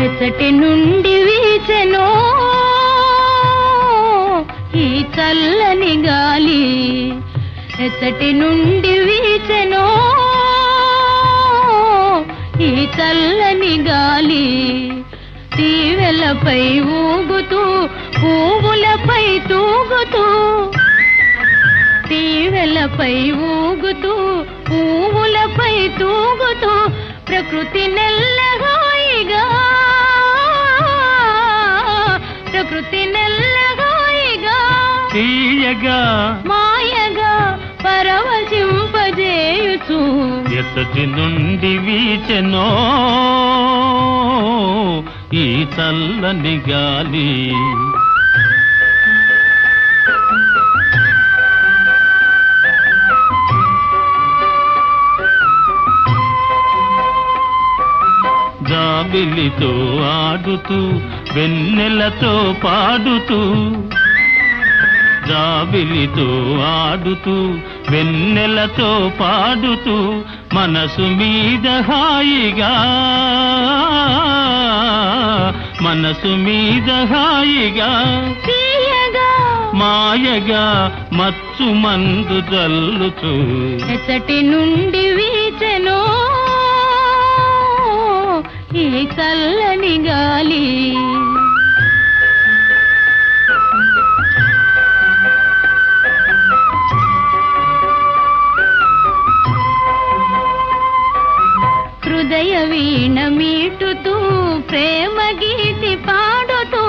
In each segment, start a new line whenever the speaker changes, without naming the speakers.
ఎచ్చటి నుండి వీచెనో ఈ చల్లని గాలి, ఎచ్చటి నుండి వీచెనో ఈ చల్లని గాలి. తీవెలపై ఊగుతూ పువ్వులపై తూగుతూ, తీవెలపై ఊగుతూ పువ్వులపై తూగుతూ, ప్రకృతి నెల్లగాయిగా, ప్రకృతి నెల్లగాయిగా
తీయగా
మాయగా పరవశింపజేయుచు
ఎచ్చటి నుండి వీచెనో ఈ చల్లని గాలి. జాబిలితో ఆడుతూ వెన్నెలతో పాడుతూ, జాబిలితో ఆడుతూ వెన్నెలతో పాడుతూ, మనసు మీద హాయిగా, మనసు మీద హాయిగా
తీయగా
మాయగా మచ్చు మందు జల్లుచూ
ఎచ్చటి నుండి వీచెనో ఈ చల్లని గాలి. హృదయ వీణ మీటుతూ ప్రేమ గీతి పాడుతూ,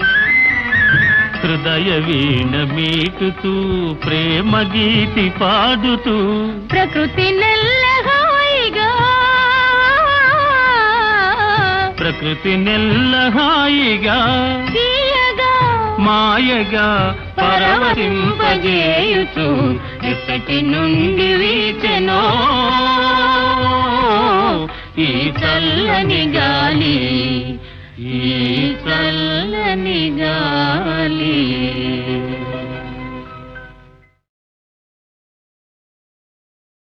హృదయ వీణ మీటుతూ ప్రేమ గీతి పాడుతూ,
ప్రకృతి నెల్లహాయిగా,
ప్రకృతి నెల్లహాయిగా
తీయగా
మాయగా పరవశింపజేయుచు ఎచ్చటి నుండి వీచెనో ఈ చల్లని గాలి, ఈ చల్లని గాలి.